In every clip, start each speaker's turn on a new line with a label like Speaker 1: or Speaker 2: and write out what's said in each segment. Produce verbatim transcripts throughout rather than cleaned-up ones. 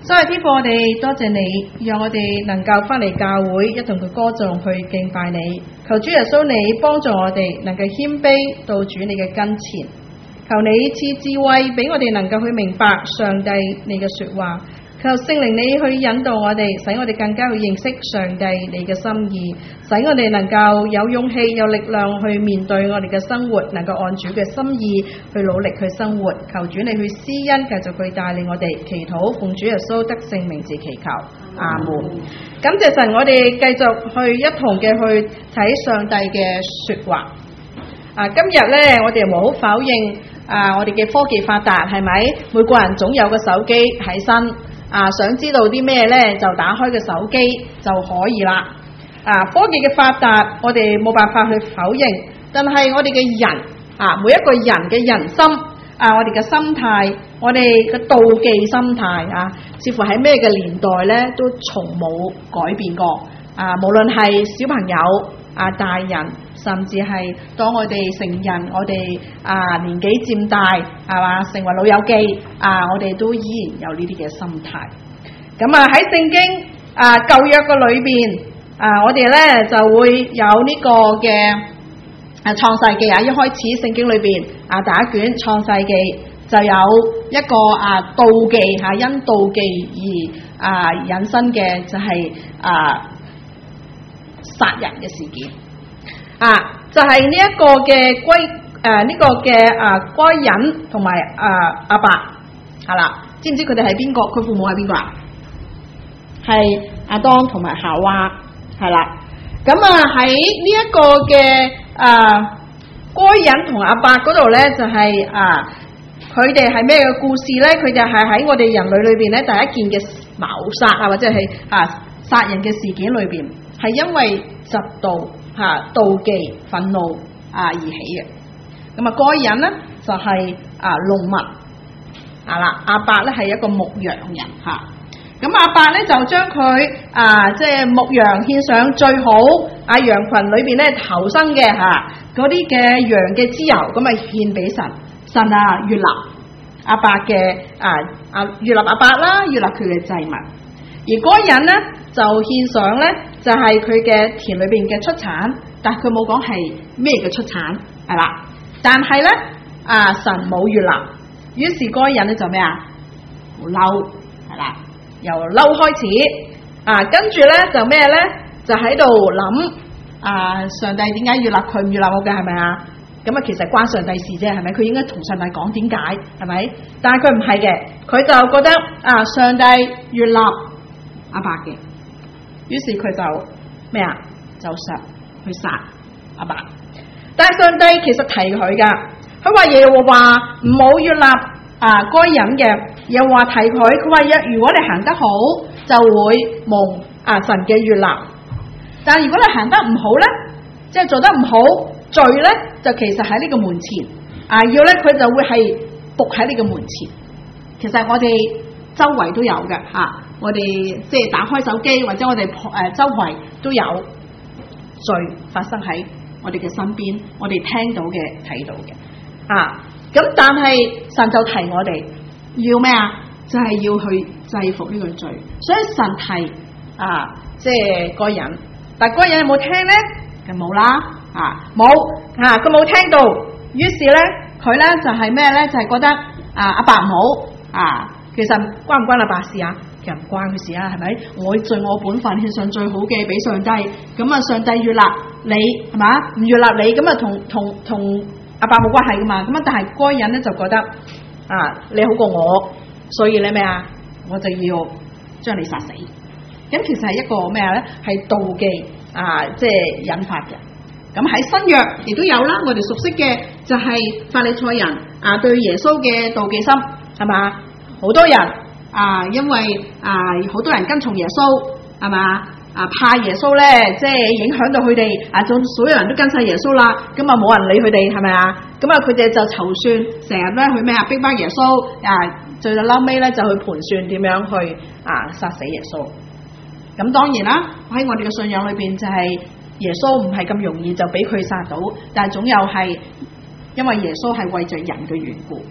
Speaker 1: 所以天父，我哋多謝你，讓我哋能夠翻嚟教會，一同佢歌頌去敬拜你。求主耶穌你幫助我哋，能夠謙卑到主你嘅跟前。求你賜智慧俾我哋，能夠去明白上帝你嘅說話。求聖靈你去引導我哋，使我哋更加去認識上帝你嘅心意，使我哋能夠有勇氣有力量去面對我哋嘅生活，能夠按主嘅心意去努力去生活。求主你去施恩，繼續去帶領我哋。祈禱奉主耶穌得勝名字祈求，阿門。感謝神，我哋繼續去一同嘅去睇上帝嘅說話。啊，今日呢，我哋無可否認啊，我哋嘅科技發達，係咪？每個人總有個手機喺身。啊，想知道啲咩呢？就打開個手機就可以啦。啊，科技嘅發達，我哋冇辦法去否認，但係我哋嘅人啊，每一個人嘅人心啊，我哋嘅心態，我哋嘅妒忌心態啊，似乎喺咩嘅年代呢，都從冇改變過。啊，無論係小朋友啊、大人，甚至係當我哋成人，我哋啊年紀漸大，係嘛，成為老友記啊，我哋都依然有呢啲嘅心態。咁啊喺聖經啊舊約嘅裏邊啊，我哋咧就會有呢個嘅啊創世記啊，一開始聖經裏邊啊第一卷創世記就有一個啊妒忌嚇，因妒忌而啊引申嘅就係啊殺人嘅事件。啊，就係呢一個嘅該誒呢個嘅啊該隱同埋啊亞伯係啦，知唔知佢哋係邊個？佢父母係邊個啊？係亞當同埋夏娃係啦。咁啊喺呢一個嘅啊該隱同亞伯嗰度咧，就係、是、啊佢哋係咩嘅故事咧？佢哋係喺我哋人類裏邊咧第一件嘅謀殺啊，或者係啊殺人嘅事件裏邊，係因為嫉妒。嚇、啊、妒忌憤怒啊而起嘅。咁啊該隱呢就係、是、啊農民啊啦，亞伯咧係一個牧羊人嚇。咁亞伯咧就將佢啊即係牧羊獻上最好啊羊群裏邊咧頭生嘅嚇嗰啲嘅羊嘅脂油，咁啊獻俾神。神啊悅納亞伯嘅啊啊悅納亞伯啦，悅納佢嘅祭物。而該隱呢就獻上咧，就係佢嘅田裏邊嘅出產，但係佢冇講係咩嘅出產，係啦。但係咧啊，神冇悅納，於是該隱咧就咩啊？好嬲，係啦，由嬲開始啊，跟住咧就咩咧？就喺度諗啊，上帝點解悅納佢唔悅納我嘅？係咪啊？咁啊，其實關上帝事啫，係咪？佢應該同上帝講點解，係咪？但係佢唔係嘅，佢就覺得啊，上帝悅納亞伯嘅。於是佢就咩啊？就殺去殺亞伯。但係上帝其實提佢噶，佢話耶和華唔好悅納啊該隱嘅，又話提佢，佢話若如果你行得好，就會蒙啊神嘅悅納。但係如果你行得唔好咧，即係做得唔好，罪咧就其實喺呢個門前啊，要咧佢就會係伏喺呢個門前。其實我哋周圍都有嘅吓。啊我哋即係打開手機，或者我哋誒周圍都有罪發生喺我哋嘅身邊，我哋聽到嘅、睇到嘅啊。咁但係神就提我哋要咩啊？就係、是、要去制服呢個罪。所以神提啊，即係該隱，但係該隱有冇聽咧？就冇啦啊，冇啊，佢冇聽到。於是咧，佢咧就係咩咧？就係、是、覺得啊，阿爸唔好啊。其實關唔關阿爸事啊？其實唔關佢事啊，係咪？我盡我本分獻上最好嘅俾上帝，咁啊上帝悅納你係嘛？唔悅納你咁啊同同同阿爸冇關係噶嘛？咁啊但係該隱咧就覺得啊你好過我，所以咧咩啊？我就要將你殺死。咁其實係一個咩咧？係妒忌啊，即係引發嘅。咁喺新約亦都有啦，我哋熟悉嘅就係法利賽人啊對耶穌嘅妒忌心係嘛？好多人啊，因為啊好多人跟從耶穌係嘛啊，怕耶穌咧，即係影響到佢哋啊，總所有人都跟晒耶穌啦，咁啊冇人理佢哋係咪啊？咁啊佢哋就籌算，成日咧去咩啊逼迫耶穌啊，最到嬲尾咧就去盤算點樣去啊殺死耶穌。咁當然啦，喺我哋嘅信仰裏邊就係耶穌唔係咁容易就俾佢殺到，但係總有係因為耶穌係為着人嘅緣故。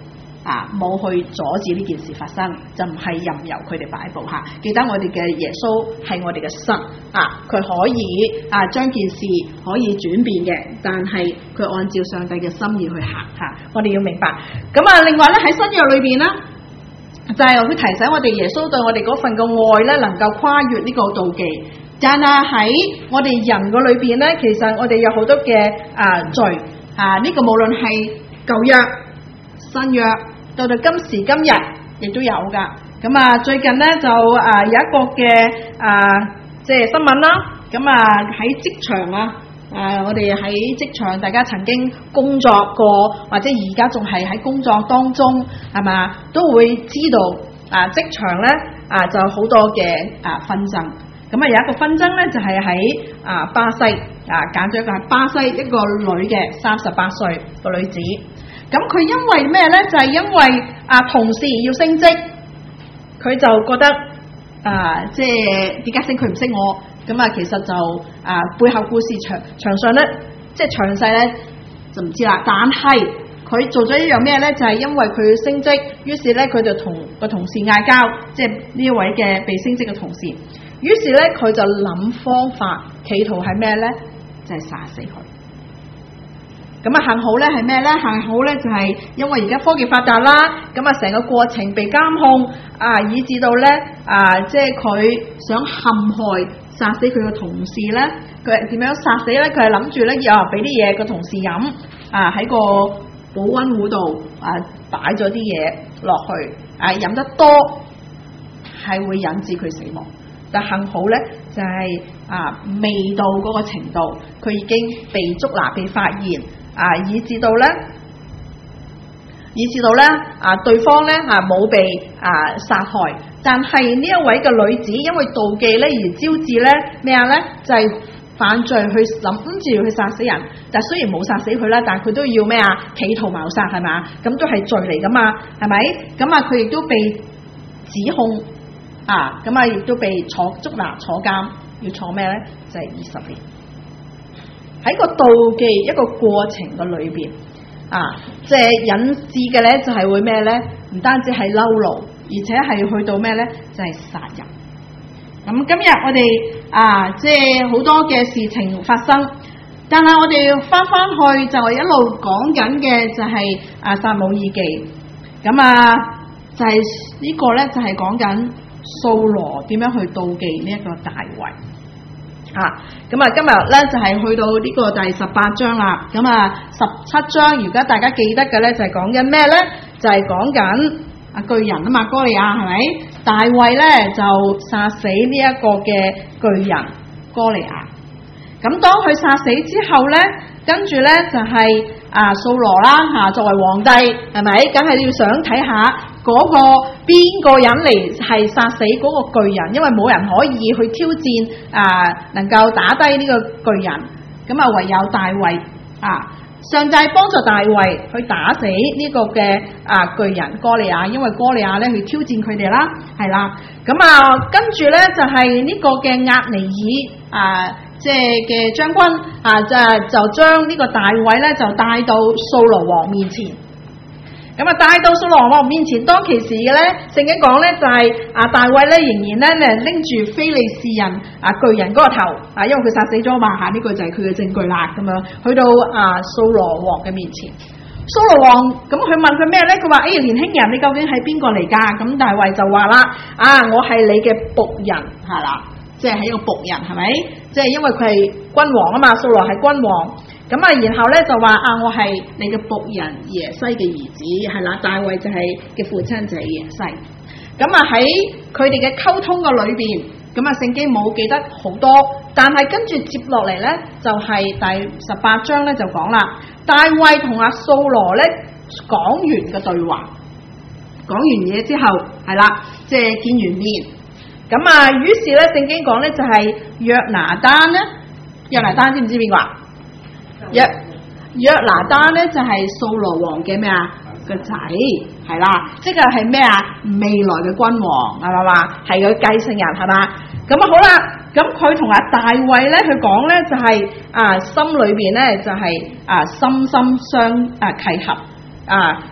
Speaker 1: 啊冇去阻止呢件事發生，就唔係任由佢哋擺佈嚇。記得我哋嘅耶穌係我哋嘅神啊，佢可以啊將件事可以轉變嘅，但係佢按照上帝嘅心意去行嚇、啊。我哋要明白。咁啊，另外咧喺新約裏邊咧，就係、是、會提醒我哋耶穌對我哋嗰份嘅愛咧，能夠跨越呢個妒忌。但係喺我哋人嘅裏邊咧，其實我哋有好多嘅啊罪啊，呢、這個無論係舊約、新約，到到今時今日亦都有噶。咁啊，最近咧就啊有一個嘅啊即係新聞啦。咁啊喺職場啊，啊我哋喺職場，大家曾經工作過，或者而家仲係喺工作當中，係嘛，都會知道啊職場咧啊就好多嘅啊紛爭。咁啊有一個紛爭咧，就係喺啊巴西啊揀咗一個係巴西一個女嘅三十八歲個女子。咁佢因為咩咧？就係、是、因為啊同事要升職，佢就覺得啊即係點解升佢唔升我？咁啊其實就啊背後故事長長上咧，即係詳細咧就唔知啦。但係佢做咗一樣咩咧？就係、是、因為佢要升職，於是咧佢就同個同事嗌交，即係呢一位嘅被升職嘅同事。於是咧佢就諗方法，企圖係咩咧？就係、是、殺死佢。咁啊幸好咧係咩咧？幸好咧就係因為而家科技發達啦，咁啊成個過程被監控啊，以至到咧啊即係佢想陷害殺死佢個同事咧，佢係點樣殺死咧？佢係諗住咧又俾啲嘢個同事飲啊，喺個保溫壺度啊擺咗啲嘢落去啊，飲得多係會引致佢死亡。但幸好咧就係、是、啊未到嗰個程度，佢已經被捉拿被發現啊，以至到咧以至到咧啊對方咧啊冇被啊殺害，但係呢一位嘅女子因為妒忌咧而招致咧咩啊咧就係、是、犯罪去諗住去殺死人，但雖然冇殺死佢啦，但係佢都要咩啊企圖謀殺係嘛，咁都係罪嚟噶嘛，係咪？咁啊佢亦都被指控。啊，咁啊，亦都被坐捉拿坐監，要坐咩咧？就係二十年。喺個妒忌一個過程嘅裏邊，啊，即係引致嘅咧，就係會咩咧？唔單止係嬲怒，而且係去到咩咧？就係殺人。咁今日我哋啊，即係好多嘅事情發生，但係我哋翻翻去就係一路講緊嘅就係啊撒母耳記。咁啊，就係呢個咧，就係講緊。掃羅點樣去妒忌呢一個大衛啊？咁啊今日咧就係、是、去到呢個第十八章啦。咁啊十七章，如果大家記得嘅咧就係講緊咩咧？就係講緊啊巨人啊嘛，哥利亞係咪？大衛咧就殺死呢一個嘅巨人哥利亞。咁當佢殺死之後咧，跟住咧就係、是、啊掃羅啦嚇、啊，作為皇帝係咪？梗係要想睇下。嗰個邊個人嚟係殺死嗰個巨人？因為冇人可以去挑戰啊，能夠打低呢個巨人，咁啊唯有大衛啊，上帝幫助大衛去打死呢個嘅啊巨人哥利亞，因為哥利亞咧去挑戰佢哋啦，係啦，咁啊跟住咧就係、是、呢個嘅押尼珥啊，即係嘅將軍啊，就就將呢個大衛咧就帶到掃羅王面前。咁啊，帶到掃羅王面前，當其時嘅咧，聖經講咧就係、是、啊，大衛咧仍然咧咧拎住非利士人啊巨人嗰個頭啊，因為佢殺死咗嘛嚇，呢、啊這個就係佢嘅證據啦。咁樣去到啊掃羅王嘅面前，掃羅王咁佢問佢咩咧？佢話：誒、哎、年輕人，你究竟係邊個嚟㗎？咁大衛就話啦：啊，我係你嘅僕人，係啦，即係係一個僕人，係咪？即係因為佢係君王啊嘛，掃羅係君王。咁啊，然後咧就話啊，我係你嘅僕人耶西嘅兒子，係啦，大衛就係嘅父親就係耶西。咁啊喺佢哋嘅溝通嘅裏邊，咁啊聖經冇記得好多，但係跟住接落嚟咧就係、是、第十八章咧就講啦，大衛同阿掃羅咧講完嘅對話，講完嘢之後係啦，即係、就是、見完面，咁啊於是咧聖經講咧就係約拿單咧，約拿單知唔知邊個啊？約約拿單咧就係掃羅王嘅咩啊個仔，係啦，即係係咩啊未來嘅君王係嘛嘛，係佢繼承人係嘛。咁啊好啦，咁佢同阿大衛咧佢講咧就係、是、啊心裏邊咧就係、是、啊心心相啊契合啊，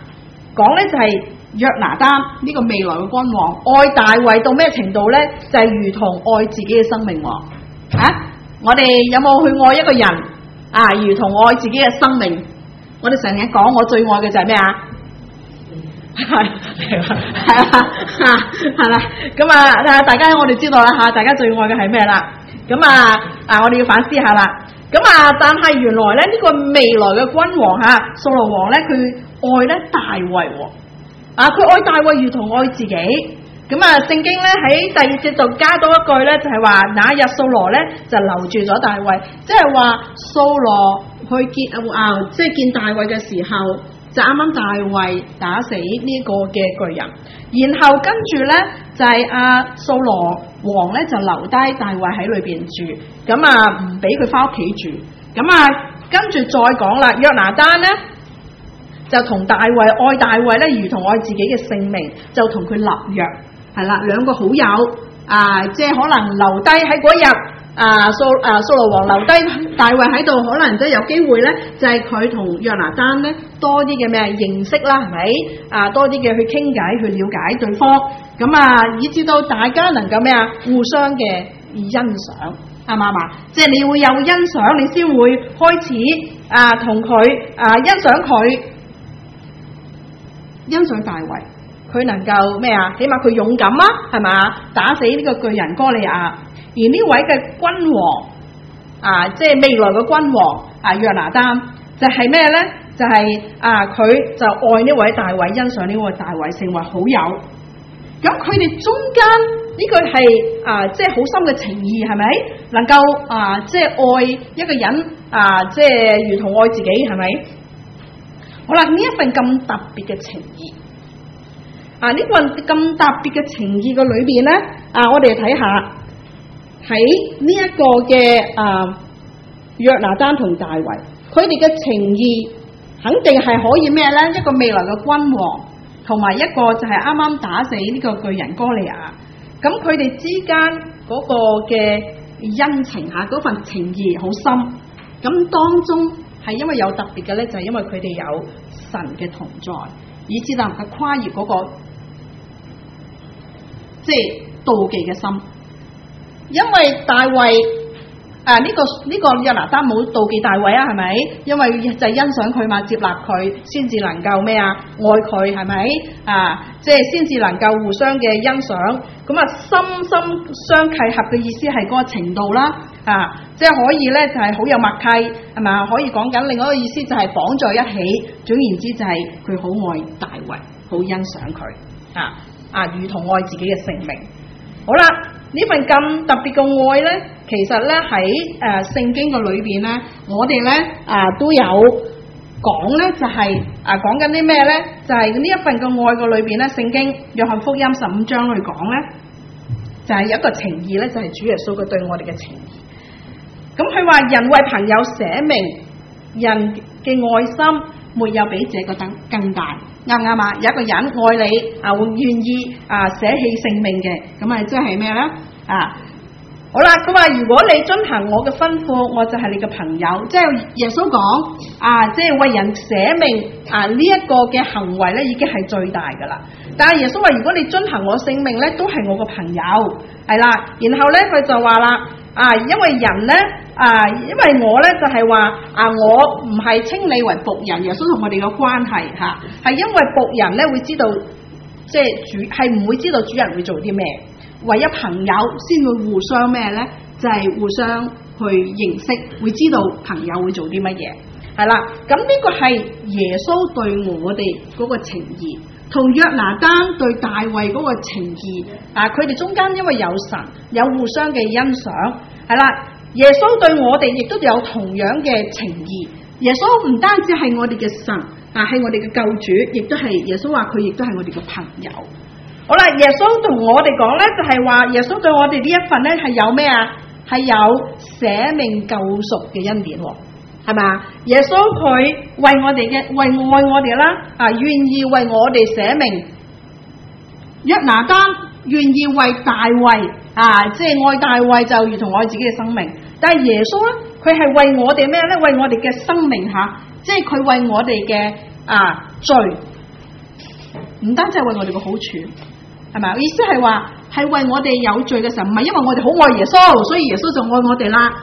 Speaker 1: 講咧就係約拿單呢個未來嘅君王愛大衛到咩程度咧？就係、是、如同愛自己嘅生命喎。啊，我哋有冇去愛一個人啊？如同愛自己嘅生命。我哋成日講我最愛嘅就係咩啊？係係啦，係啦。咁啊，大家我哋知道啦嚇，大家最愛嘅係咩啦？咁啊啊，我哋要反思下啦。咁啊，但係原來咧呢、這個未來嘅君王嚇，掃羅王咧，佢愛咧大衛喎。啊，佢愛大衛如同愛自己。咁啊，聖經咧喺第二節就加多一句咧，就係話那日掃羅咧就留住咗大衛，即係話掃羅去見啊，即係見大衛嘅時候，就啱啱大衛打死呢個嘅巨人，然後跟住咧就係阿掃羅王咧就留低大衛喺裏邊住，咁啊唔俾佢翻屋企住，咁啊跟住再講啦，約拿單咧就同大衛愛大衛咧，如同愛自己嘅性命，就同佢立約。係啦，兩個好友啊，即係可能留低喺嗰日啊，掃啊掃羅王留低大衛喺度，可能都有機會咧，就係佢同約拿單咧多啲嘅咩認識啦，係咪啊？多啲嘅去傾偈，去了解對方，咁啊，以至到大家能夠咩啊，互相嘅欣賞，啱唔啱啊？即係你會有欣賞，你先會開始啊，同佢啊欣賞佢，欣賞大衛。佢能夠咩啊？起碼佢勇敢啊，係嘛？打死呢個巨人哥利亞。而呢位嘅君王啊，即係未來嘅君王啊，約拿單就係咩咧？就係、是、啊，佢就愛呢位大衛，欣賞呢位大衛，成為好友。咁佢哋中間呢個係啊，即係好深嘅情義，係咪？能夠啊，即係愛一個人啊，即係如同愛自己，係咪？好啦，呢一份咁特別嘅情義。啊！呢份咁特別嘅情義嘅裏邊咧，啊，我哋睇下喺呢一個嘅啊約拿單同大衛，佢哋嘅情義肯定係可以咩咧？一個未來嘅君王，同埋一個就係啱啱打死呢個巨人哥利亞，咁佢哋之間嗰個嘅恩情嚇，嗰份情義好深。咁當中係因為有特別嘅咧，就係因為佢哋有神嘅同在，以致能夠跨越嗰個。即係妒忌嘅心，因為大衛啊呢、這個呢、這個約拿單冇妒忌大衛啊，係咪？因為就係欣賞佢嘛，接納佢，先至能夠咩啊愛佢，係咪啊？即係先至能夠互相嘅欣賞，咁啊心心相契合嘅意思係嗰個程度啦，啊，即係可以咧就係、是、好有默契，係咪？可以講緊另外一個意思就係綁在一起，總言之就係佢好愛大衛，好欣賞佢啊。啊，如同愛自己嘅性命。好啦，呢份咁特別嘅愛咧，其實咧喺誒聖經嘅裏邊咧，我哋咧啊都有講咧，就係、是、啊講緊啲咩咧？就係、是、呢一份嘅愛嘅裏邊咧，聖經約翰福音十五章裏講咧，就係、是、有一個情義咧，就係、是、主耶穌佢對我哋嘅情義。咁佢話人為朋友捨命，人嘅愛心沒有比這個更更大。啱唔啱啊？有一個人愛你啊，會願意啊捨棄性命嘅，咁啊即係咩咧？啊，好啦，佢話如果你遵行我嘅吩咐，我就係你嘅朋友。即係耶穌講啊，即係為人捨命啊呢一個嘅行為咧，已經係最大噶啦。但係耶穌話，如果你遵行我性命咧，都係我嘅朋友，係啦。然後咧，佢就話啦。啊，因為人咧，啊，因為我咧就係、是、話，啊，我唔係稱你為僕人，耶穌同我哋嘅關係吓，係、啊、因為僕人咧會知道，即係主係唔會知道主人會做啲咩，唯一朋友先會互相咩咧，就係、是、互相去認識，會知道朋友會做啲乜嘢，係啦。咁呢個係耶穌對我哋嗰個情義。同約拿單對大衛嗰個情義啊，佢哋中間因為有神，有互相嘅欣賞，係啦。耶穌對我哋亦都有同樣嘅情義。耶穌唔單止係我哋嘅神啊，係我哋嘅救主，亦都係耶穌話佢亦都係我哋嘅朋友。好啦，耶穌同我哋講咧，就係話耶穌對我哋呢一份咧係有咩啊？係有捨命救贖嘅恩典。係嘛？耶穌佢為我哋嘅為愛我哋啦，啊願意為我哋捨命。約拿單願意為大衛啊，即係愛大衛就如同愛自己嘅生命。但係耶穌咧，佢係為我哋咩咧？為我哋嘅生命吓，即係佢為我哋嘅啊罪唔單止係為我哋嘅好處，係咪？意思係話係為我哋有罪嘅時候，唔係因為我哋好愛耶穌，所以耶穌就愛我哋啦。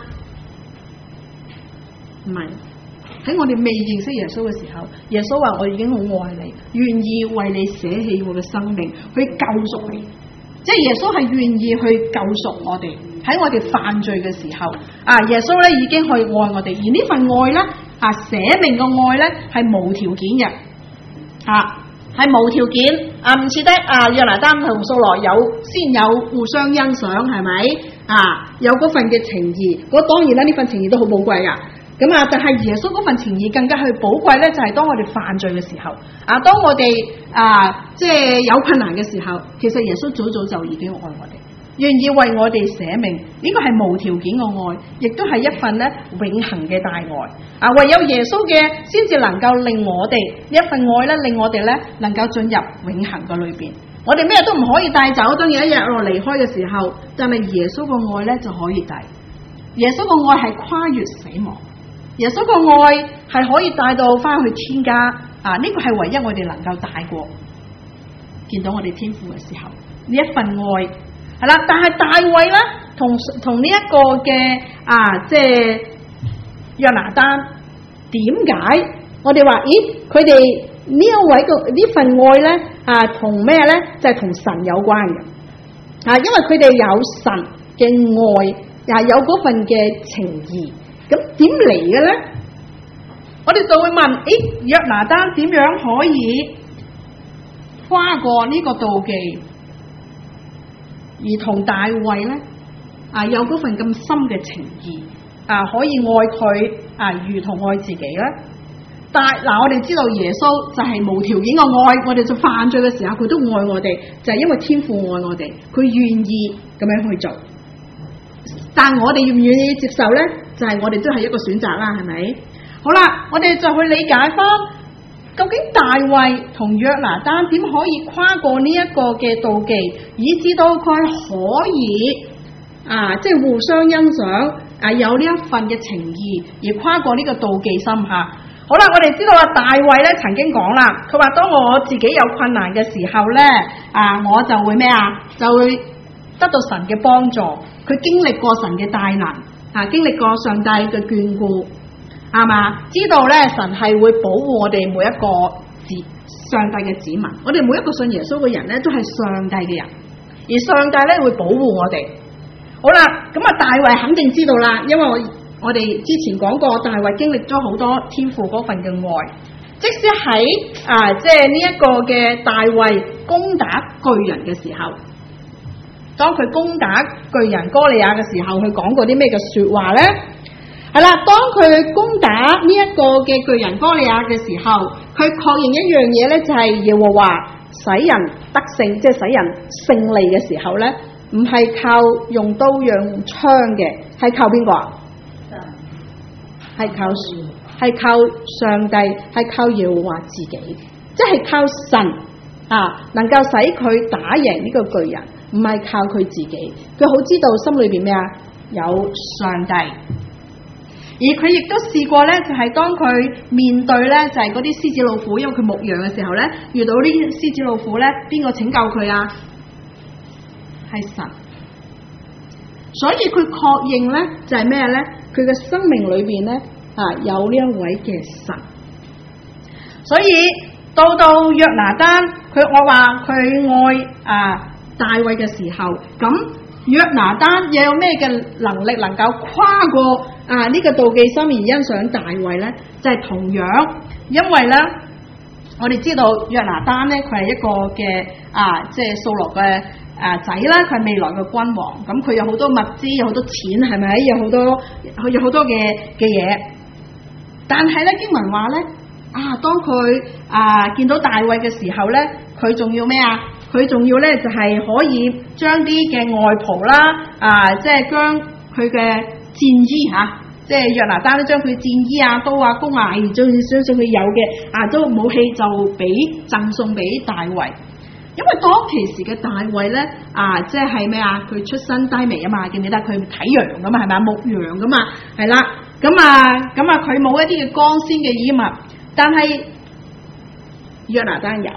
Speaker 1: 唔係，喺我哋未認識耶穌嘅時候，耶穌話我已經好愛你，願意為你捨棄我嘅生命去救贖你。即係耶穌係願意去救贖我哋喺我哋犯罪嘅時候，啊耶穌咧已經去愛我哋，而呢份愛咧啊捨命嘅愛咧係無條件嘅，啊係無條件啊，唔似得啊約拿單同掃羅有先有互相欣賞，係咪啊有嗰份嘅情誼？嗰當然啦，呢份情誼都好寶貴噶。咁啊，但係耶穌嗰份情誼更加去寶貴咧，就係當我哋犯罪嘅時候，啊，當我哋啊，即係有困難嘅時候，其實耶穌早早就已經愛我哋，願意為我哋捨命，呢個係無條件嘅愛，亦都係一份咧永恆嘅大愛。啊，唯有耶穌嘅先至能夠令我哋呢一份愛咧，令我哋咧能夠進入永恆嘅裏邊。我哋咩都唔可以帶走，當有一日我離開嘅時候，但係耶穌嘅愛咧就可以帶。耶穌嘅愛係跨越死亡。耶穌個愛係可以帶到翻去天家啊！呢個係唯一我哋能夠帶過見到我哋天父嘅時候，呢一份愛係啦。但係大衛咧，同同呢一個嘅啊，即係約拿單，點解我哋話咦？佢哋呢一位個呢份愛咧啊，同咩咧？就係、是、同神有關嘅啊，因為佢哋有神嘅愛，又係有嗰份嘅情誼。咁點嚟嘅咧？我哋就會問：誒，約拿單點樣可以跨過呢個妒忌，而同大衛咧啊有嗰份咁深嘅情誼啊，可以愛佢啊，如同愛自己咧？但嗱、啊，我哋知道耶穌就係無條件嘅愛，我哋做犯罪嘅時候，佢都愛我哋，就係、是、因為天父愛我哋，佢願意咁樣去做。但我哋願唔願意接受咧？就係、是、我哋都係一個選擇啦，係咪？好啦，我哋就去理解翻，究竟大衛同約拿單點可以跨過呢一個嘅妒忌，以至到佢可以啊，即係互相欣賞啊，有呢一份嘅情誼，而跨過呢個妒忌心吓。好啦，我哋知道啊，大衛咧曾經講啦，佢話當我自己有困難嘅時候咧，啊，我就會咩啊，就會得到神嘅幫助。佢經歷過神嘅大能，啊，經歷過上帝嘅眷顧，係嘛？知道咧神係會保護我哋每一個子上帝嘅子民。我哋每一個信耶穌嘅人咧，都係上帝嘅人，而上帝咧會保護我哋。好啦，咁啊，大衛肯定知道啦，因為我我哋之前講過，大衛經歷咗好多天父嗰份嘅愛，即使喺啊，即係呢一個嘅大衛攻打巨人嘅時候。當佢攻打巨人哥利亞嘅時候，佢講過啲咩嘅說話呢？係啦，當佢攻打呢一個嘅巨人哥利亞嘅時候，佢確認一樣嘢呢，就係耶和華使人得勝，即係使人勝利嘅時候呢，唔係靠用刀用槍嘅，係靠邊個啊？係靠係靠上帝，係靠耶和華自己，即係靠神啊，能夠使佢打贏呢個巨人。唔係靠佢自己，佢好知道心裏邊咩啊？有上帝，而佢亦都試過咧，就係、是、當佢面對咧，就係嗰啲獅子老虎，因為佢牧羊嘅時候咧，遇到呢啲獅子老虎咧，邊個拯救佢啊？係神，所以佢確認咧，就係咩咧？佢嘅生命裏邊咧啊，有呢一位嘅神，所以到到約拿單，佢我話佢愛啊。大衛嘅時候，咁約拿單又有咩嘅能力能夠跨過啊呢、這個妒忌心而欣賞大衛呢？就係、是、同樣，因為呢，我哋知道約拿單呢，佢係一個嘅啊，即係掃羅嘅啊仔啦，佢係未來嘅君王，咁佢有好多物資，有好多錢，係咪？有好多，有好多嘅嘅嘢。但係呢，經文話呢，啊，當佢啊見到大衛嘅時候呢，佢仲要咩啊？佢仲要咧，就係可以將啲嘅外袍啦，啊，即係將佢嘅戰衣吓，即係約拿單都將佢戰衣啊、刀啊、弓啊，仲相信佢有嘅啊，都武器就俾贈送俾大衛。因為當其時嘅大衛咧，啊，即係咩啊？佢出身低微啊嘛，記唔記得佢睇羊噶嘛，係咪？牧羊噶嘛，係啦。咁啊，咁啊，佢冇一啲嘅光鮮嘅衣物，但係約拿單有。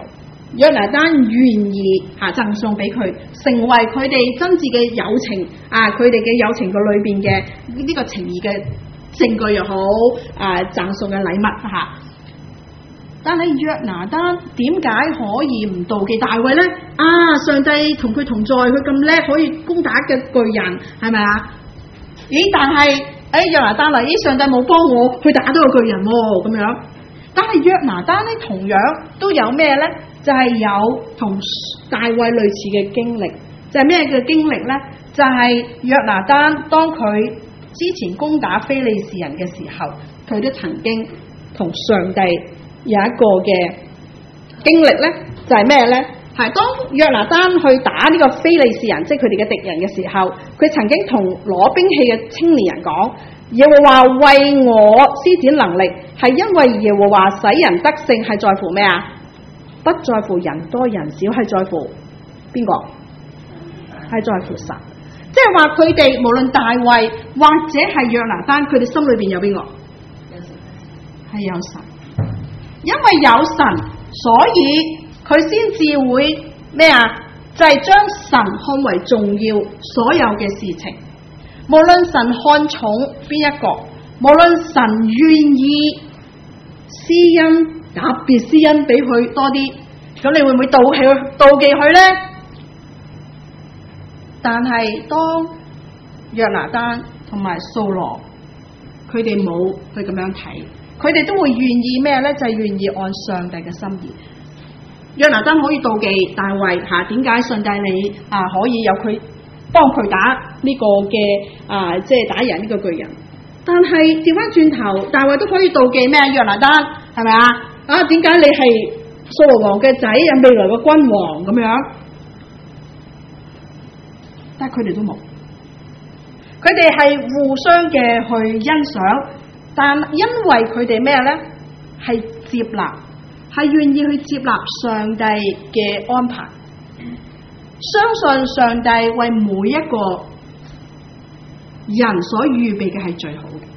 Speaker 1: 約拿單願意嚇贈送俾佢，成為佢哋真摯嘅友情啊！佢哋嘅友情個裏邊嘅呢個情義嘅證據又好啊，贈送嘅禮物嚇。啊但係約拿單點解可以唔妒忌大衛呢？啊，上帝同佢同在，佢咁叻可以攻打嘅巨人，係咪啊？咦，但係誒約拿單嚟，咦，上帝冇幫我去打到個巨人喎，咁樣。但係約拿單呢，同樣都有咩呢？就係、是、有同大衛類似嘅經歷，就係咩嘅經歷呢？就係、是、約拿單當佢之前攻打非利士人嘅時候，佢都曾經同上帝有一個嘅經歷咧，就係咩咧？係當約拿單去打呢個非利士人，即係佢哋嘅敵人嘅時候，佢曾經同攞兵器嘅青年人講：耶和華為我施展能力，係因為耶和華使人得勝，係在乎咩啊？不在乎人多人少，係在乎邊個？係在乎神。即係話佢哋無論大衛或者係約拿單，佢哋心裏邊有邊個？係有神。因為有神，所以佢先至會咩啊？就係、是、將神看為重要，所有嘅事情，無論神看重邊一個，無論神願意施恩，特別施恩俾佢多啲，咁你會唔會妒忌妒忌佢呢？但係當約拿單同埋掃羅，佢哋冇去咁樣睇。佢哋都會願意咩呢？就係、是、願意按上帝嘅心意。約拿單可以妒忌大衛嚇，點、啊、解上帝你啊可以有佢幫佢打呢個嘅啊，即係打贏呢個巨人？但係調翻轉頭，大衛都可以妒忌咩？約拿單係咪啊？啊，點解你係掃羅王嘅仔，有未來嘅君王咁樣？但係佢哋都冇，佢哋係互相嘅去欣賞。但因為佢哋咩呢？係接納，係願意去接納上帝嘅安排，相信上帝為每一個人所預備嘅係最好嘅。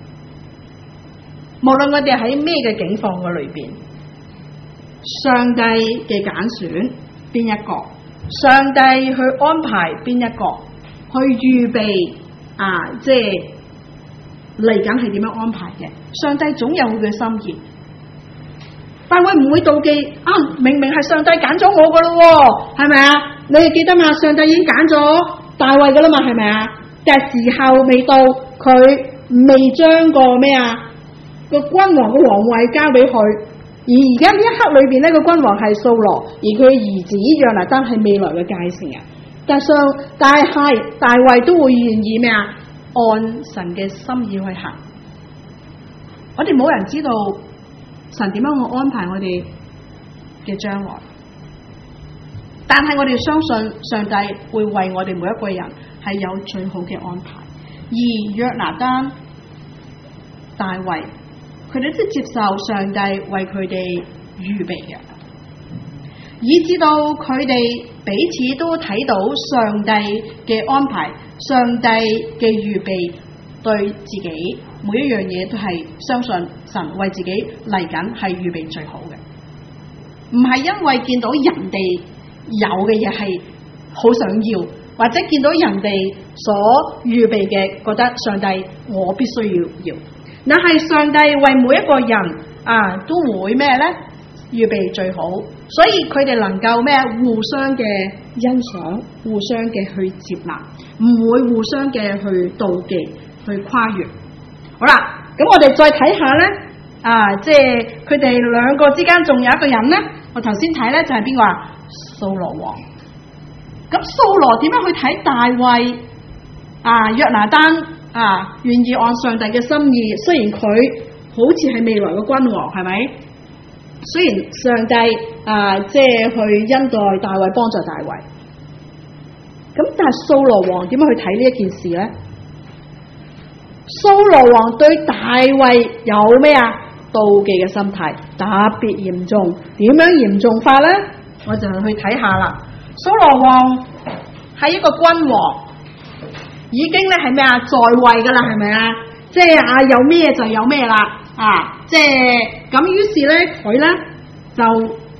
Speaker 1: 無論我哋喺咩嘅境況嘅裏邊，上帝嘅揀選邊一個，上帝去安排邊一個，去預備啊，即係。嚟緊係點樣安排嘅？上帝總有佢嘅心意，但係會唔會妒忌啊？明明係上帝揀咗我噶咯，係咪啊？你哋記得嘛？上帝已經揀咗大衛噶啦嘛，係咪啊？但係時候未到，佢未將個咩啊個君王嘅皇位交俾佢，而而家呢一刻裏邊呢個君王係掃羅，而佢嘅兒子約拿單係未來嘅繼承人。但上但係大衛都會願意咩啊？按神嘅心意去行，我哋冇人知道神點樣去安排我哋嘅將來，但係我哋相信上帝會為我哋每一個人係有最好嘅安排。而約拿單、大衛，佢哋都接受上帝為佢哋預備嘅，以至到佢哋彼此都睇到上帝嘅安排。上帝嘅預備對自己每一樣嘢都係相信神為自己嚟緊係預備最好嘅，唔係因為見到人哋有嘅嘢係好想要，或者見到人哋所預備嘅覺得上帝我必須要要，但係上帝為每一個人啊都會咩呢？預備最好，所以佢哋能夠咩？互相嘅欣賞，互相嘅去接納，唔會互相嘅去妒忌，去跨越。好啦，咁我哋再睇下咧，啊，即係佢哋兩個之間仲有一個人咧，我頭先睇咧就係邊個啊？掃羅王。咁掃羅點樣去睇大衛啊？約拿單啊，願意按上帝嘅心意，雖然佢好似係未來嘅君王，係咪？雖然上帝啊，即係去恩待大衛，幫助大衛，咁但係掃羅王點樣去睇呢一件事咧？掃羅王對大衛有咩啊？妒忌嘅心態特別嚴重。點樣嚴重法咧？我就去睇下啦。掃羅王係一個君王，已經咧係咩啊？在位噶啦，係咪啊？即係啊，有咩就有咩啦。啊，即係咁，於是咧佢咧就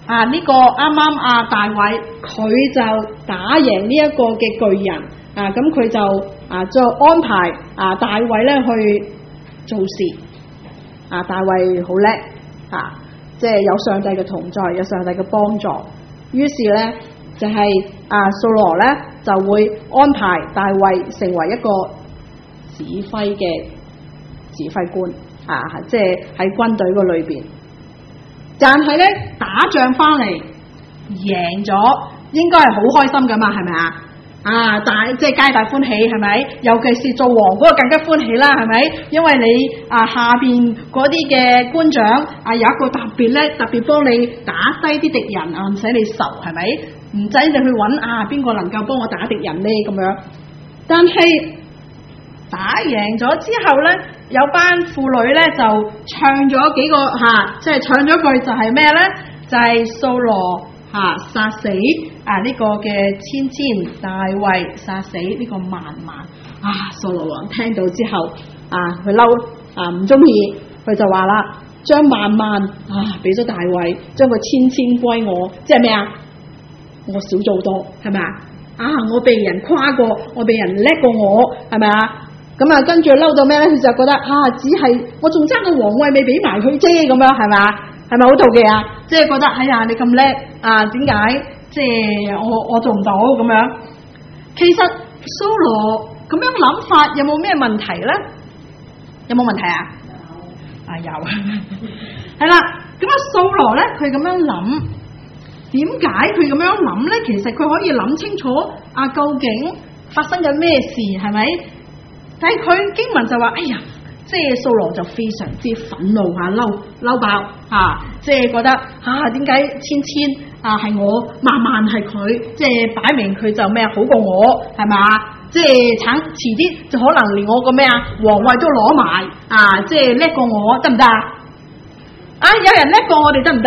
Speaker 1: 啊呢、這個啱啱啊大衛佢就打贏呢一個嘅巨人啊，咁佢就啊再安排啊大衛咧去做事啊，大衛好叻啊，即係有上帝嘅同在，有上帝嘅幫助，於是咧就係、是、啊掃羅咧就會安排大衛成為一個指揮嘅指揮官啊，即係喺軍隊個裏邊。但係咧打仗翻嚟贏咗，應該係好開心噶嘛，係咪啊？啊大即係皆大歡喜，係咪？尤其是做王嗰個更加歡喜啦，係咪？因為你啊下邊嗰啲嘅官長啊有一個特別咧，特別幫你打低啲敵人啊，唔使你愁，係咪？唔使你去揾啊邊個能夠幫我打敵人咧咁樣。但係打贏咗之後咧，有班婦女咧就唱咗幾個嚇，即、啊、係、就是、唱咗句就係咩咧？就係、是、掃羅嚇殺死啊呢、這個嘅千千，大衛殺死呢個萬萬。啊，掃羅王聽到之後啊，佢嬲啊唔中意，佢就話啦：將萬萬啊俾咗大衛，將個千千歸我，即係咩啊？我少做多，係咪啊？啊，我被人誇過，我被人叻過我，係咪啊？咁啊，跟住嬲到咩咧？佢就覺得啊，只係我仲爭個皇位未俾埋佢啫，咁樣係咪啊？係咪好妒忌啊？即係覺得哎呀，你咁叻啊，點解即係我我做唔到咁樣？其實掃羅咁樣諗法有冇咩問題咧？有冇問題啊？啊有，係啦。咁啊，掃羅咧，佢咁樣諗，點解佢咁樣諗咧？其實佢可以諗清楚啊，究竟發生緊咩事，係咪？但係佢經文就話：哎呀，即係掃羅就非常之憤怒嚇，嬲嬲爆嚇，即係覺得嚇點解千千啊係我，萬萬係佢，即係擺明佢就咩好過我係咪？即係慘遲啲就可能連我個咩啊皇位都攞埋啊！即係叻過我得唔得啊？啊有人叻過我哋得唔得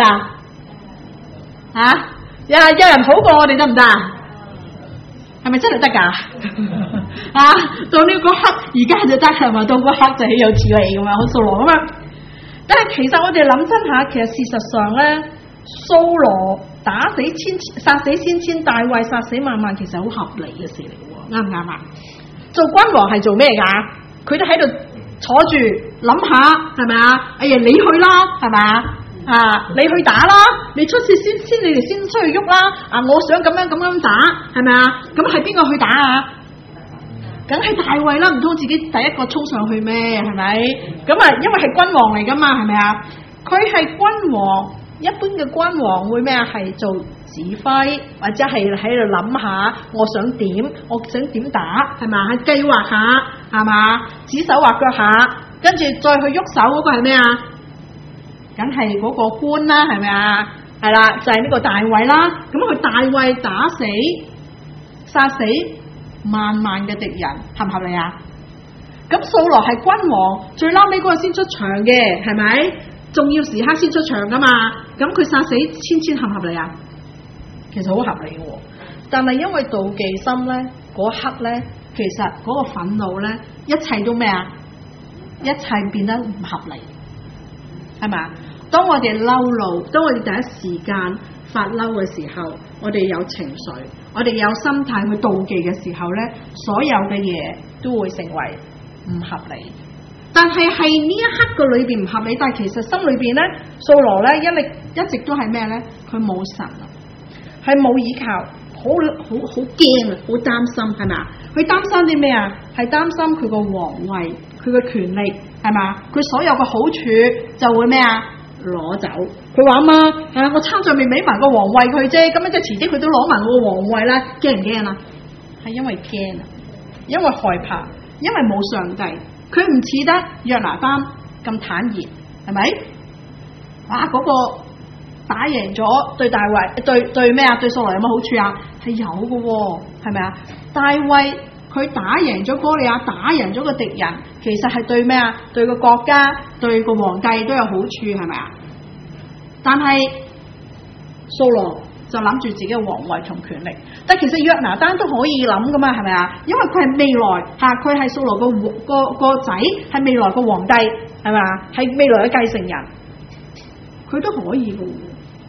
Speaker 1: 啊？有有人好過我哋得唔得啊？係咪真係得㗎？啊，到呢個刻而家就得係嘛？到嗰刻就豈有此理咁樣，好掃羅咁樣。但係其實我哋諗真下，其實事實上咧，掃羅打死千殺死千千，大衛殺死萬萬，其實好合理嘅事嚟嘅喎，啱唔啱啊？做君王係做咩㗎？佢都喺度坐住諗下，係咪啊？哎呀，你去啦，係咪啊？啊！你去打啦，你出事先先，你哋先出去喐啦！啊，我想咁樣咁樣打，係咪啊？咁係邊個去打啊？梗係大衛啦，唔通自己第一個衝上去咩？係咪？咁啊，因為係君王嚟噶嘛，係咪啊？佢係君王，一般嘅君王會咩啊？係做指揮，或者係喺度諗下，我想點，我想點打，係咪？係計劃下，係嘛？指手畫腳下，跟住再去喐手嗰個係咩啊？梗係嗰個官啦，係咪啊？係啦，就係、是、呢個大衛啦。咁佢大衛打死、殺死萬萬嘅敵人，合唔合理啊？咁掃羅係君王，最嬲尾嗰個先出場嘅，係咪？重要時刻先出場噶嘛？咁佢殺死千千，合唔合理啊？其實好合理嘅，但係因為妒忌心咧，嗰刻咧，其實嗰個憤怒咧，一切都咩啊？一切變得唔合理。係嘛？當我哋嬲怒，當我哋第一時間發嬲嘅時候，我哋有情緒，我哋有心態去妒忌嘅時候咧，所有嘅嘢都會成為唔合理。但係係呢一刻個裏邊唔合理，但係其實心裏邊咧，掃羅咧一力一直都係咩咧？佢冇神啊，係冇依靠，好好好驚啊，好擔心，係咪？佢擔心啲咩啊？係擔心佢個皇位，佢個權力。係嘛？佢所有嘅好處就會咩啊？攞走。佢話嘛，啊，我差上面俾埋個皇位佢啫，咁樣即係遲啲佢都攞埋我個皇位啦，驚唔驚啊？係因為驚啊，因為害怕，因為冇上帝，佢唔似得約拿單咁坦然，係咪？哇！嗰、那個打贏咗對大衛，對對咩啊？對掃羅有乜好處啊？係有嘅，係咪啊？大衛。佢打贏咗哥利亞，打贏咗個敵人，其實係對咩啊？對個國家、對個皇帝都有好處，係咪啊？但係掃羅就諗住自己嘅皇位同權力，但其實約拿單都可以諗噶嘛，係咪啊？因為佢係未來嚇，佢係掃羅個個個仔，係未來個皇帝，係咪啊？係未來嘅繼承人，佢都可以嘅。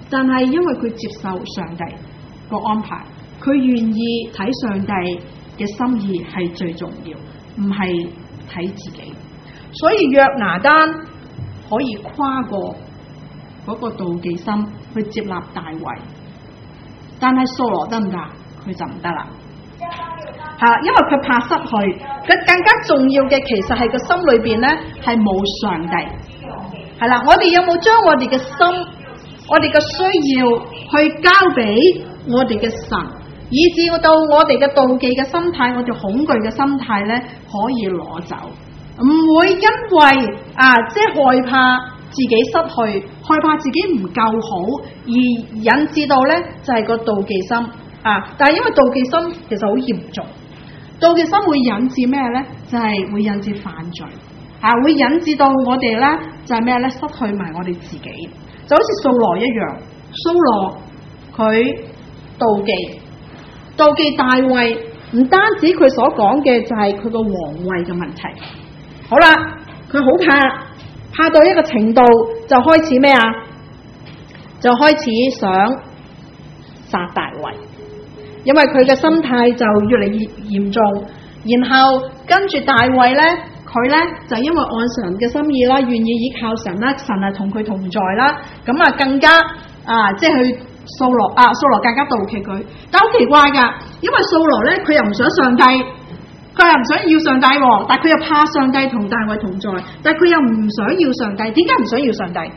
Speaker 2: 但係因為佢接受上帝個安排，佢願意睇上帝嘅心意係最重要，唔係睇自己。所以約拿單可以跨過嗰個妒忌心去接納大衛，但係掃羅得唔得？佢就唔得啦。吓，因為佢怕失去，佢更加重要嘅其實係個心裏邊咧係冇上帝。係啦，我哋有冇將我哋嘅心，我哋嘅需要去交俾我哋嘅神，以至到我哋嘅妒忌嘅心態，我哋恐懼嘅心態咧可以攞走，唔會因為啊即係害怕自己失去，害怕自己唔夠好，而引致到咧就係個妒忌心啊！但係因為妒忌心其實好嚴重。妒忌心會引致咩咧？就係、是、會引致犯罪，啊，會引致到我哋咧就係咩咧？失去埋我哋自己，就好似掃羅一樣。掃羅佢妒忌，妒忌大衛，唔單止佢所講嘅就係佢個皇位嘅問題。好啦，佢好怕，怕到一個程度就開始咩啊？就開始想殺大衛。因為佢嘅心態就越嚟越嚴重，然後跟住大衛呢，佢呢就因為按神嘅心意啦，願意依靠神啦，神係同佢同在啦，咁啊更加啊即係去掃羅啊掃羅更加妒忌佢，但好奇怪噶，因為掃羅呢，佢又唔想上帝，佢又唔想要上帝，但係佢又怕上帝同大衛同在，但係佢又唔想要上帝，點解唔想要上帝？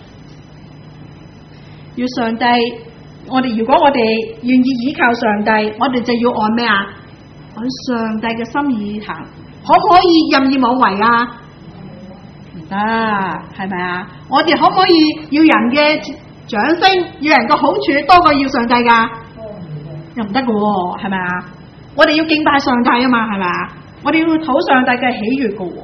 Speaker 2: 要上帝。我哋如果我哋願意依靠上帝，我哋就要按咩啊？按上帝嘅心意行，可唔可以任意妄為啊？唔得，係咪啊？我哋可唔可以要人嘅掌聲，要人嘅好處多過要上帝噶？又唔得嘅，係咪啊？我哋要敬拜上帝啊嘛，係咪啊？我哋要討上帝嘅喜悅嘅，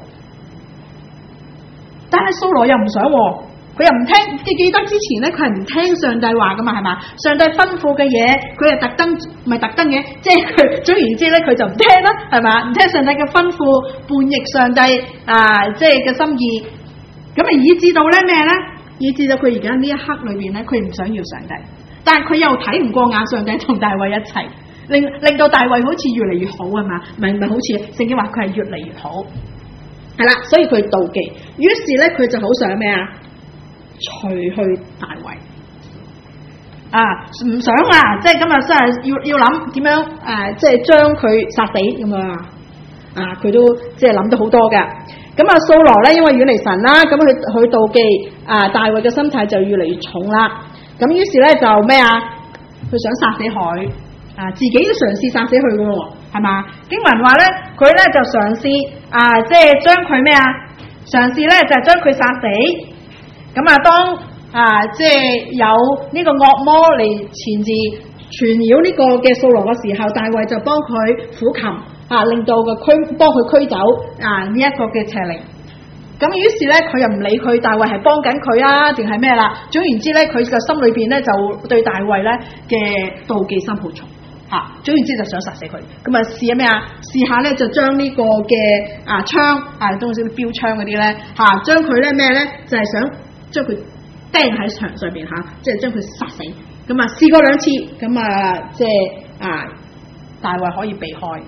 Speaker 2: 但係掃羅又唔想。佢又唔聽，記記得之前咧，佢係唔聽上帝話噶嘛，係嘛？上帝吩咐嘅嘢，佢係特登，唔係特登嘅，即係佢總言之咧，佢就唔聽啦，係嘛？唔聽上帝嘅吩咐，叛逆上帝啊，即係嘅心意，咁啊以致到咧咩咧？以致到佢而家呢一刻裏邊咧，佢唔想要上帝，但係佢又睇唔過眼上帝同大衛一齊，令令到大衛好似越嚟越好係嘛？唔係唔係好似聖經話佢係越嚟越好，係啦，所以佢妒忌，於是咧佢就好想咩啊？除去大衛啊，唔想啊，即係今日真係要要諗點樣誒、啊，即係將佢殺死咁樣啊，佢都即係諗得好多嘅。咁啊，掃羅咧因為遠離神啦，咁佢佢妒忌啊，大衛嘅心態就越嚟越重啦。咁於是咧就咩啊？佢想殺死佢啊，自己都嘗試殺死佢嘅喎，係嘛？經文話咧，佢咧就嘗試啊，即係將佢咩啊？嘗試咧就係將佢殺死。咁啊，當啊即係有呢個惡魔嚟纏住纏繞呢個嘅掃羅嘅時候，大衛就幫佢撫琴啊，令到個驅幫佢驅走啊呢一個嘅邪靈。咁於是咧，佢又唔理佢，大衛係幫緊佢啊，定係咩啦？總言之咧，佢嘅心裏邊咧就對大衛咧嘅妒忌心好重嚇。總言之就想殺死佢。咁啊試下咩啊？試下咧就將呢個嘅啊槍啊，當時啲標槍嗰啲咧嚇，將佢咧咩咧就係、是、想。將佢釘喺牆上邊吓，即係將佢殺死。咁啊，試過兩次，咁啊，即係啊，大衛可以避開，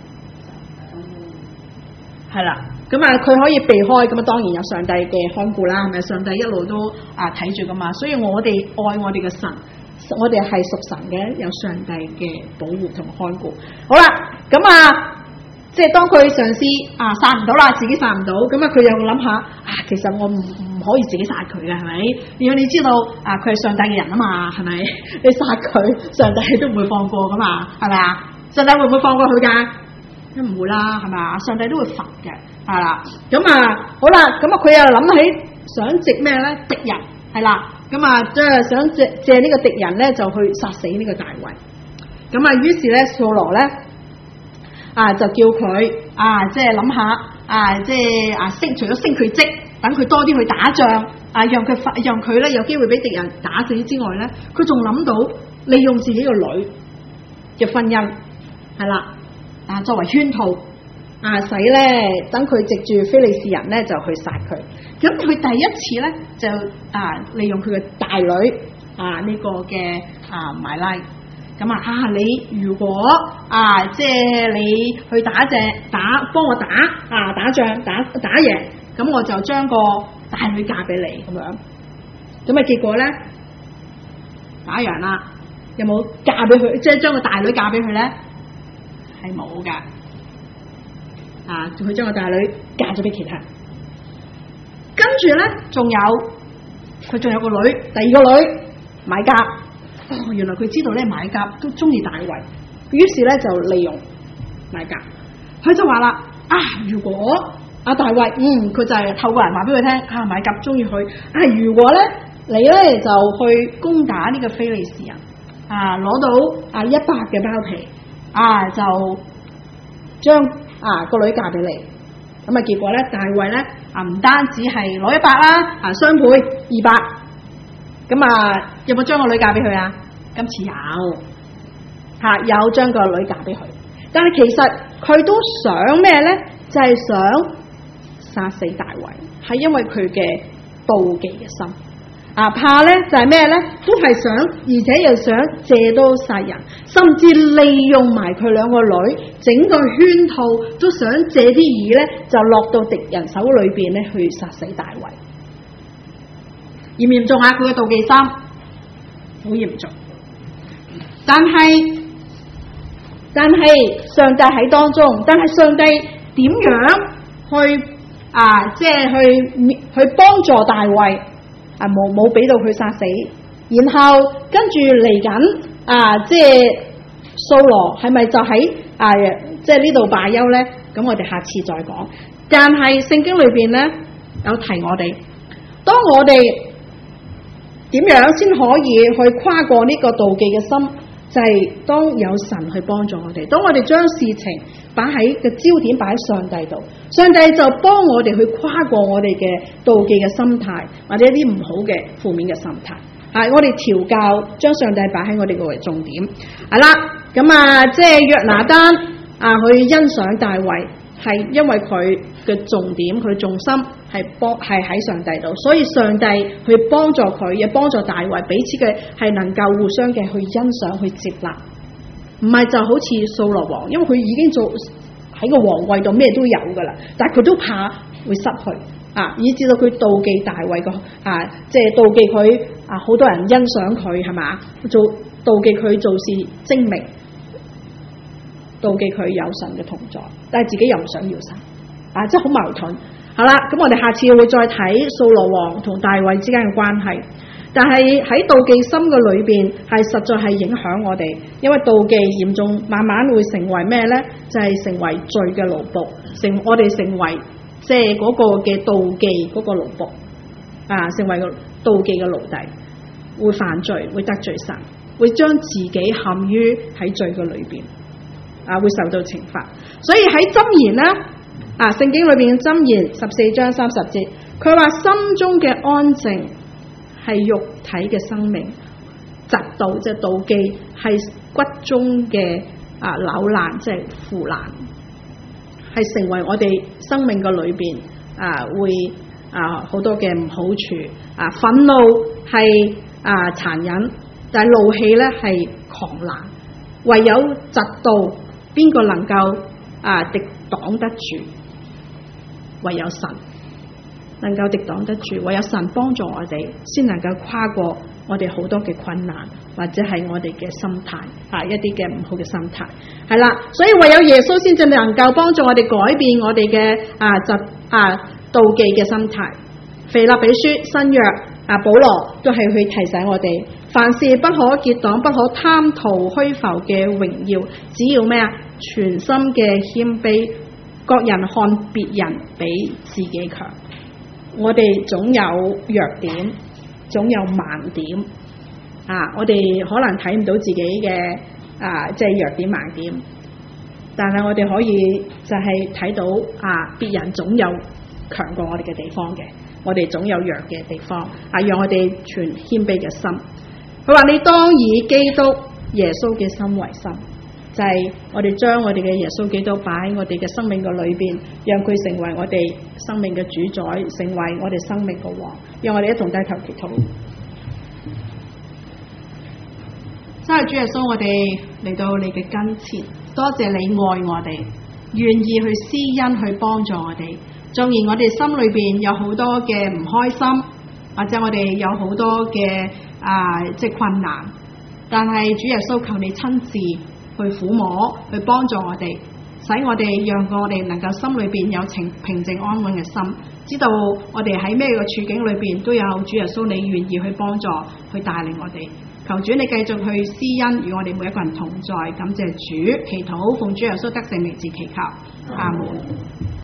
Speaker 2: 係啦。咁啊，佢可以避開，咁啊，當然有上帝嘅看顧啦，係咪？上帝一路都啊睇住噶嘛。所以我哋愛我哋嘅神，我哋係屬神嘅，有上帝嘅保護同看顧。好啦，咁啊。即係當佢嘗試啊殺唔到啦，自己殺唔到，咁啊佢又諗下啊，其實我唔唔可以自己殺佢嘅，係咪？如果你知道啊，佢係上帝嘅人啊嘛，係咪？你殺佢，上帝都唔會放過噶嘛，係咪啊？上帝會唔會放過佢噶？都唔會啦，係咪啊？上帝都會罰嘅，係啦。咁啊，好啦，咁啊佢又諗起想藉咩咧？敵人係啦，咁啊即係想借借呢個敵人咧，就去殺死呢個大衛。咁啊，於是咧，掃羅咧。啊！就叫佢啊，即係諗下啊，即係啊升，除咗升佢職，等佢多啲去打仗啊，讓佢發，讓佢咧有機會俾敵人打死之外咧，佢仲諗到利用自己個女嘅婚姻係啦，啊作為圈套啊，使咧等佢藉住非利士人咧就去殺佢。咁佢第一次咧就啊利用佢嘅大女啊呢、這個嘅啊買拉。咁啊啊你如果啊即係你去打隻打幫我打啊打仗打打贏，咁我就將個大女嫁俾你咁樣。咁啊結果咧打贏啦，有冇嫁俾佢？即係將個大女嫁俾佢咧？係冇噶。啊，佢將個大女嫁咗俾其他人。跟住咧仲有佢仲有個女，第二個女買甲。哦，原來佢知道咧買甲都中意大衛，於是咧就利用買甲。佢就話啦：啊，如果阿大衛，嗯，佢就係透過人話俾佢聽，啊買甲中意佢。啊，如果咧你咧就去攻打呢個非利士人，啊攞到啊一百嘅包皮，啊就將啊個女嫁俾你。咁啊結果咧大衛咧啊唔單止係攞一百啦，啊雙倍二百。咁啊，有冇將個女嫁俾佢啊？今次有，吓、啊、有將個女嫁俾佢，但係其實佢都想咩咧？就係、是、想殺死大衛，係因為佢嘅妒忌嘅心啊，怕咧就係咩咧？都係想，而且又想借刀殺人，甚至利用埋佢兩個女，整個圈套，都想借啲意咧，就落到敵人手裏邊咧去殺死大衛。嚴唔嚴重啊？佢嘅妒忌心好嚴重，但係但係上帝喺當中，但係上帝點樣去啊？即係去去幫助大衛啊？冇冇俾到佢殺死，然後跟住嚟緊啊！即係掃羅係咪就喺啊？即係呢度罷休咧？咁我哋下次再講。但係聖經裏邊咧有提我哋，當我哋點樣先可以去跨過呢個妒忌嘅心？就係、是、當有神去幫助我哋，當我哋將事情擺喺個焦點擺喺上帝度，上帝就幫我哋去跨過我哋嘅妒忌嘅心態，或者一啲唔好嘅負面嘅心態。啊，我哋調教將上帝擺喺我哋嘅為重點。係啦，咁啊，即係約拿單啊，去欣賞大衛。係因為佢嘅重點，佢重心係幫係喺上帝度，所以上帝去幫助佢，亦幫助大衛，彼此嘅係能夠互相嘅去欣賞、去接納，唔係就好似掃羅王，因為佢已經做喺個皇位度咩都有噶啦，但係佢都怕會失去啊，以至到佢妒忌大衛個啊，即係妒忌佢啊，好多人欣賞佢係嘛，做妒忌佢做事精明。妒忌佢有神嘅同在，但係自己又唔想要神，啊，即係好矛盾。好啦，咁我哋下次會再睇掃羅王同大衛之間嘅關係。但係喺妒忌心嘅裏邊，係實在係影響我哋，因為妒忌嚴重，慢慢會成為咩呢？就係、是、成為罪嘅奴僕，成我哋成為即係嗰個嘅妒忌嗰個奴僕，啊，成為個妒忌嘅奴隸，會犯罪，會得罪神，會將自己陷於喺罪嘅裏邊。啊，會受到懲罰，所以喺箴言咧，啊，聖經裏邊嘅箴言十四章三十節，佢話心中嘅安靜係肉體嘅生命，嫉妒即係妒忌係骨中嘅啊朽爛，即係腐爛，係成為我哋生命嘅裏邊啊會啊好多嘅唔好處啊，憤怒係啊殘忍，但係怒氣咧係狂瀾，唯有嫉妒。邊個能夠啊敵擋得住？唯有神能夠敵擋得住，唯有神幫助我哋，先能夠跨過我哋好多嘅困難，或者係我哋嘅心態啊一啲嘅唔好嘅心態。係啦，所以唯有耶穌先至能夠幫助我哋改變我哋嘅啊嫉啊妒忌嘅心態。腓立比書新約啊保羅都係去提醒我哋。凡事不可結黨，不可貪圖虛浮嘅榮耀，只要咩啊？全心嘅謙卑，各人看別人比自己強。我哋總有弱點，總有盲點啊！我哋可能睇唔到自己嘅啊，即係弱點盲點，但係我哋可以就係睇到啊，別人總有強過我哋嘅地方嘅，我哋總有弱嘅地方啊，讓我哋存謙卑嘅心。佢話你當以基督耶穌嘅心為心，就係、是、我哋將我哋嘅耶穌基督擺喺我哋嘅生命嘅裏邊，讓佢成為我哋生命嘅主宰，成為我哋生命嘅王。讓我哋一同低頭祈禱。 啊，主耶穌，我哋嚟到你嘅跟前，多謝你愛我哋，願意去施恩去幫助我哋。縱然我哋心裏邊有好多嘅唔開心，或者我哋有好多嘅啊即係困難，但係主耶穌，求你親自去撫摸，去幫助我哋，使我哋讓我哋能夠心裏邊有情平靜安穩嘅心，知道我哋喺咩個處境裏邊都有主耶穌，你願意去幫助，去帶領我哋。求主你繼續去施恩，與我哋每一個人同在。感謝主，祈禱奉主耶穌得勝名字祈求，阿門。